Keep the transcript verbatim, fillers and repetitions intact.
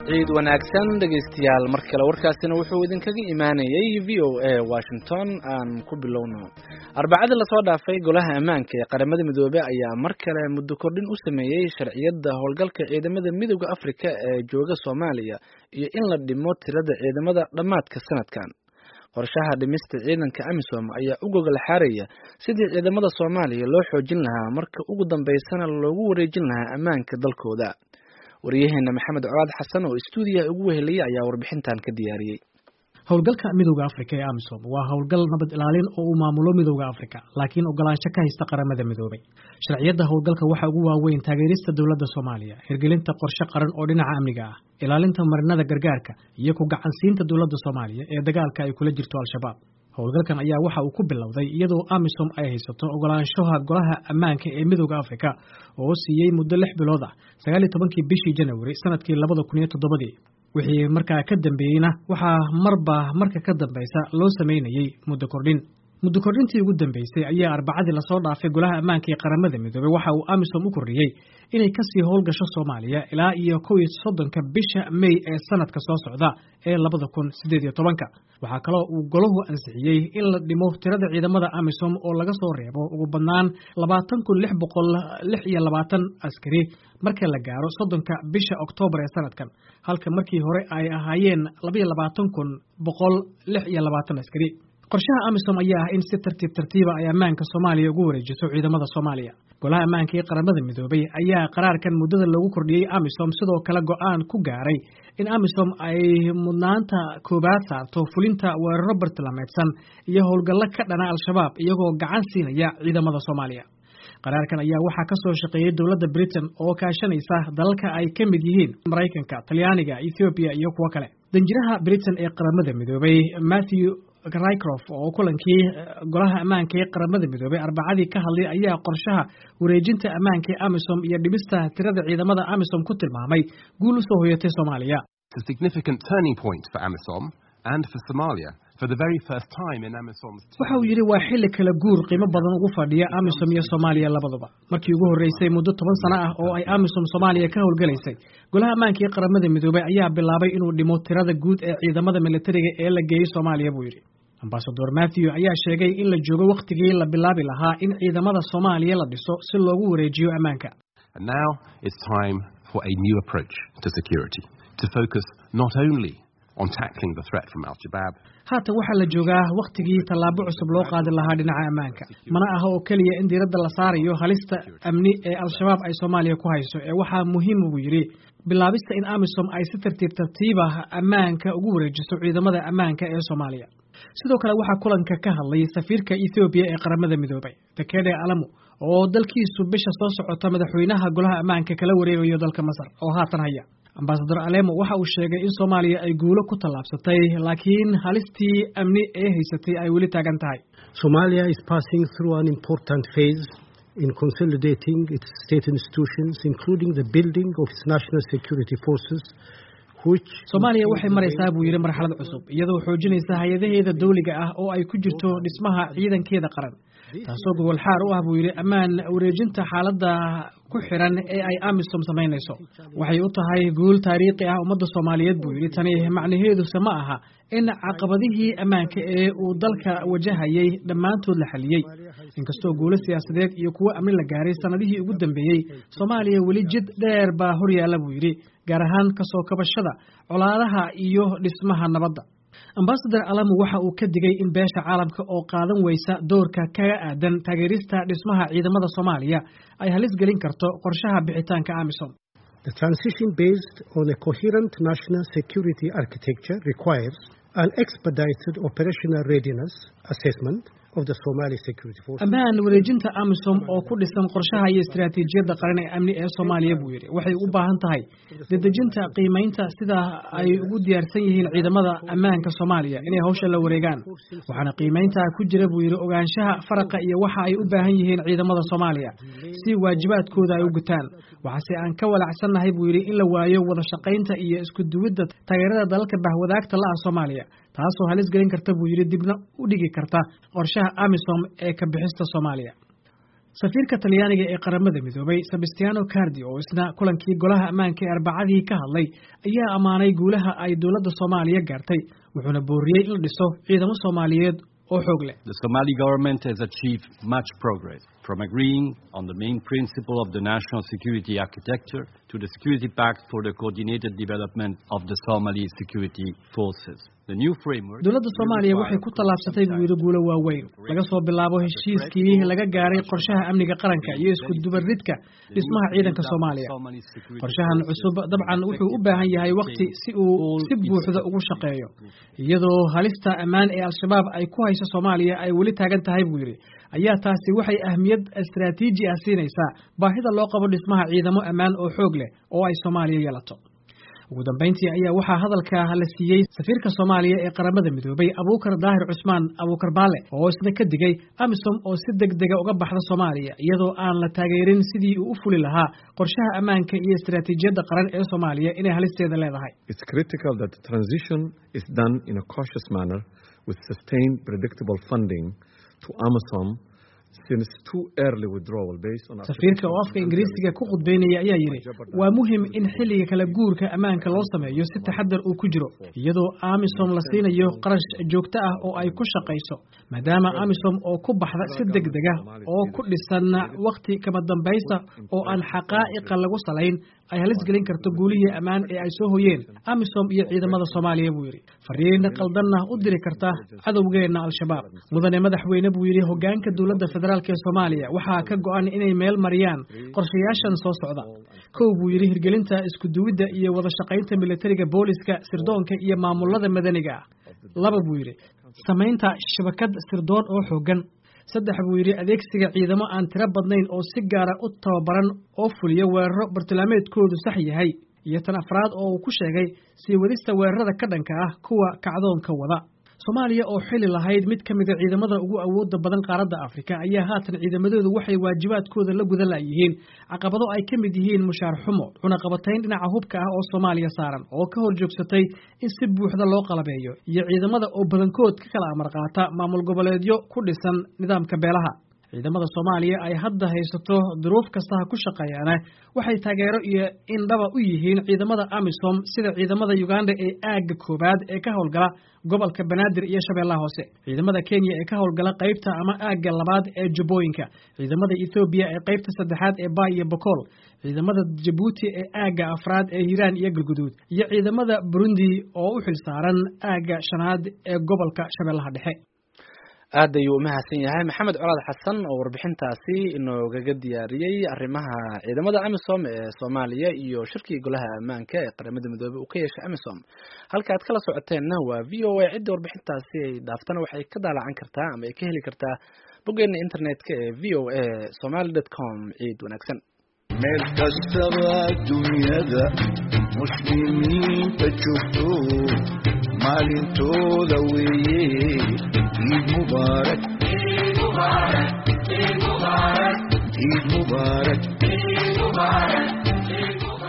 ciid wanaagsan dhageystayaal mar kale warkaasina wuxuu idinkaga imaanayay V O A Washington aan ku bilowno arbacada la soo dhaafay golaha ammaanka ee qaramada midoobay ayaa mar kale muddo kordhin u sameeyay sharciyada howlgalka ciidamada midowga Afrika ee jooga Soomaaliya iyo in la dhimo tirada ciidamada dhamaadka sanadkan qorshaha dhimista ciidanka AMISOM ayaa u gogol xaaraya sidii ciidamada Soomaaliya loo xoojin lahaa marka ugu dambeysana loogu wareejin lahaa ammaanka dalkooda wariyaheenna Maxamed Cawad Xasan oo stuudiyaha ugu weheliyay ayaa warbixintan ka diyaariyay howlgalka midowga Afrika ee AMISOM waa howlgal nabad ilaalin oo uu maamulo midowga Afrika laakiin ogolaansho ka haysta qaramada midoobay sharciyada howlgalka waxa ugu waaweyn taageerista dawladda Soomaaliya hirgelinta qorshe qaran oo dhinaca amniga ah ilaalinta marinada gargaarka iyo ku gacansiinta dawladda Soomaaliya ee dagaalka ay kula jirto al-shabaab howlgalkan ayaa waxa uu ku bilowday iyadoo AMISOM ay haysato ogolaanshaha golaha ammaanka ee midowga Afrika oo siiyay muddo lix bilood ah sagaal iyo tobankii bishii January sanadkii laba kun iyo toddoba wixii markaa ka dambeeyayna waxa marba marka ka dambaysa loo sameeyay muddo kordhin muddo kordhintii ugu dambeysay ayaa arbacadii la soo dhaafay golaha ammaanka ee qaramada midoobay waxa uu AMISOM u kordhiyay inay ka sii howlgasho Soomaaliya ilaa iyo kow iyo soddonka bisha May ee sanadka soo socda ee laba kun iyo siddeed iyo toban waxa kale oo uu goluhu ansixiyay in la dhimo tirada ciidamada AMISOM oo laga soo reebo ugu badnaan labaatan kun lix boqol lix iyo labaatan askari marka la gaaro soddonka bisha October ee sanadkan halka markii hore ay ahaayeen laba iyo labaatan kun boqol lix iyo labaatan askari qorshaha AMISOM ayaa ah in si tartiib tartiiba ay ammaanka Soomaaliya ugu wareejiso ciidamada Soomaaliya golaha ammaanka ee qaramada midoobay ayaa qaraarkan muddada lagu kordhiyay AMISOM sidoo kale go'aan ku gaaray in AMISOM ay mudnaanta koobaad saarto fulinta weeraro bartilmaameedsan iyo howlgallo ka dhana al-shabaab iyagoo gacan siinaya ciidamada Soomaaliya qaraarkan ayaa waxa ka soo shaqeeyay dawladda Britain oo kaashanaysa dalalka ay ka mid yihiin Mareykanka, Talyaaniga, Ethiopia iyo kuwa kale danjiraha Britain ee qaramada midoobay Matthew Rycroft oo kulankii golaha ammaanka ee qaramada midoobay arbacadii ka hadlay ayaa qorshaha wareejinta ammaanka ee AMISOM iyo dhimista tirada ciidamada AMISOM ku tilmaamay guul u soo hoyatay Soomaaliya. It's a significant turning point for AMISOM and for Somalia for the very first time in AMISOM's waxa uu yiri waa xilli kala guur qiimo badan ugu fadhiya AMISOM iyo Soomaaliya labaduba markii ugu horeysay muddo toban sano ah oo ay AMISOM Soomaaliya ka howlgalaysay golaha ammaanka ee qaramada midoobay ayaa bilaabay inuu dhimo tirada guud ee ciidamada militariga ee la geeyay Soomaaliya buu yiri Ambassador Matthew ayaa sheegay in la joogo waqtigii la bilaabi lahaa in ciidamada Soomaaliya la dhiso si loogu wareejiyo ammaanka. And now it's time for a new approach to security to focus not only on tackling the threat from al-Shabaab. Haatan waxa la joogaa waqtigii tallaabo cusub loo qaadi lahaa dhinaca ammaanka. Mana aha oo kaliya in diiradda la saarayo halista amni ee al-Shabaab ay Soomaaliya ku hayso ee waxa muhiim u yiri bilaabista in AMISOM ay si tartiib tartiib ah ammaanka ugu wareejiso ciidamada ammaanka ee Soomaaliya. sidoo kale waxa kulanka ka hadlay safiirka Ethiopia ee qaramada midoobay Takede Alamu oo dalkiisu bisha soo socota madaxweynaha golaha ammaanka kala wareegayo dalka Masar oo haatan haya Ambassador Alamu waxa uu sheegay in Soomaaliya ay guulo ku talaabsatay laakiin halistii amni ee haysatay ay weli taagan tahay. Somalia is passing through an important phase in consolidating its state institutions, including the building of its national security forces. Soomaaliya waxay maraysaa buu yiri marxalad cusub iyadoo xoojinaysa hay'adaheeda dawliga ah oo ay ku jirto dhismaha ciidankeeda qaran taasoo gobol xaar u ah buu yiri ammaan wareejinta xaaladda ku xiran ee ay AMISOM sameynayso waxay u tahay guul taariikhi ah ummadda Soomaaliyeed buu yiri tani macnaheedu sama aha in caqabadihii ammaanka ee uu dalka wajahayay dhamaantood la xaliyay inkastoo guulo siyaasadeed iyo kuwa amni la gaaray sanadihii ugu dambeeyay Soomaaliya wali jid dheer baa hor yaala buu yiri gaar ahaan ka soo kabashada colaadaha iyo dhismaha nabadda. Ambassador Alamu waxa uu ka digay in beesha caalamka oo qaadan weysa doorka kaga aadan taageerista dhismaha ciidamada Soomaaliya ay halis gelin karto qorshaha bixitaanka AMISOM. The transition based on a coherent national security architecture requires an expedited operational readiness assessment of the Somali security forces. Ammaan wareejinta AMISOM oo ku dhisan qorshaha iyo istiraatiijiyadda qaran ee amni ee Soomaaliya buu yiri waxay u baahan tahay dedejinta qiimeynta sida ay ugu diyaarsan yihiin ciidamada ammaanka Soomaaliya inay hawsha la wareegaan waxaana qiimeynta ku jira buu yiri ogaanshaha faraqa iyo waxa ay u baahan yihiin ciidamada Soomaaliya si waajibaadkooda ay u gutaan waxaase aan ka walacsanahay buu yiri in la waayo wada shaqaynta iyo isku duwidda taageerada dalalka bahwadaagta la ah Soomaaliya taasoo halis gelin karta buu yiri dibna u dhigi karta qorshaha AMISOM ee ka bixista Soomaaliya. safiirka Talyaaniga ee qaramada midoobay Sebastiano Cardi oo isna kulankii golaha ammaanka ee Arbacadii ka hadlay ayaa amaanay guulaha ay dawladda Soomaaliya gaartay wuxuuna booriyay in la dhiso ciidamo Soomaaliyeed oo xoog leh. The Somali government has achieved much progress from agreeing on the main principle of the national security architecture to the security pact for the coordinated development of the Somali security forces. The new framework dawladda Soomaaliya waxay ku tallaabsatay guulo waaweyn laga soo bilaabo heshiiskii laga gaaray qorshaha amniga qaranka iyo isku dubaridka dhismaha ciidanka Soomaaliya. qorshahan cusub dabcan wuxuu u baahan yahay waqti si uu si buuxda ugu shaqeeyo iyadoo halista ammaan ee al-shabaab ay ku hayso Soomaaliya ay weli taagan tahay buu yiri ayaa taasi waxay ahmiyad istiraatiiji ah siinaysaa baahida loo qabo dhismaha ciidamo ammaan oo xoog leh oo ay Soomaaliya yeelato. ugu dambeyntii ayaa waxaa hadalka la siiyay safiirka Soomaaliya ee qaramada midoobay Abuukar Daahir Cusmaan Abuukar Baale oo isna ka digay AMISOM oo si degdeg ah uga baxda Soomaaliya iyadoo aan la taageerin sidii uu u fuli lahaa qorshaha ammaanka iyo istiraatiijiyadda qaran ee Soomaaliya inay halisteeda leedahay. It's critical that the transition is done in a cautious manner with sustained predictable funding to AMISOM since too early withdrawal based on safiirka oo afka Ingiriisiga ku qudbeynaya ayaa yiri waa muhiim in xilliga kala guurka ammaanka loo sameeyo si taxadar uu ku jiro iyadoo AMISOM la siinayo qarash joogto ah oo ay ku shaqeyso maadaama AMISOM oo ku baxda si degdeg ah oo ku dhisan waqti kama dambaysa oo aan xaqaa'iq lagu salayn ay halis gelin karto guulihii ammaan ee ay soo hoyeen AMISOM iyo ciidamada Soomaaliya buu yiri fariin qaldanna u diri karta cadawgeena al-shabaab mudane madaxweyne buu yiri hoggaanka dawladda federaalka ee Soomaaliya waxa ka go'an inay meel mariyaan qorshayaashan soo socda koow buu yiri hirgelinta isku duwidda iyo wada shaqaynta militariga booliska sirdoonka iyo maamulada madaniga laba buu yiri samaynta shabakad sirdoon oo xoogan saddex buu yiri adeegsiga ciidamo aan tiro badnayn oo si gaar ah u tababaran oo fuliya weeraro bartilmaameedkoodu sax yahay iyo tan afraad oo uu ku sheegay sii wadista weerarada ka dhanka ah kuwa kacdoonka wada. Soomaaliya oo xili lahayd mid ka mid ah ciidamada ugu awoodda badan qaaradda Afrika ayaa haatan ciidamadoodu waxay waajibaadkooda la gudan laayeen caqabado ay ka mid yihiin mushaar xumo cunaqabatayn dhinaca hubka ah oo Soomaaliya saaran oo ka horjoogsatay in si buuxda loo qalabeeyo iyo ciidamada oo badankood ka kala amar qaata maamul goboleedyo ku dhisan nidaamka beelaha. ciidamada Soomaaliya ay hadda haysato duruuf kasta ku shaqeeyaan waxay taageero iyo indhaba u yihiin ciidamada AMISOM sida ciidamada Uganda ee aagga koobaad ee ka howlgala gobolka Banaadir iyo Shabeellaha Hoose ciidamada Kenya ee ka howlgala qaybta ama aagga labaad ee Jubbooyinka ciidamada Ethiopia ee qaybta saddexaad ee Bay iyo Boqol ciidamada Djibouti ee aagga afraad ee Hiiraan iyo Galguduud iyo ciidamada Burundi oo u xilsaaran aagga shanaad ee gobolka Shabeellaha Dhexe. aad ayuu u mahadsan yahay Maxamed Colaad Xasan oo warbixintaasi inoogaga diyaariyay arrimaha ciidamada AMISOM ee Soomaaliya iyo shirkii golaha ammaanka ee qaramada midoobay uu ka yeeshay AMISOM halka aad kala socoteenna waa V O A cidda warbixintaasi ay dhaaftana waxay ka daallacan kartaa ama ay ka heli kartaa boggeena internetka ee v o a somali dot com ciid wanaagsan meel kastaba dunyada muslimiinta joogto maalintooda weeye Eid Mubarak, Eid Mubarak, Eid Mubarak, Eid Mubarak, Eid Mubarak.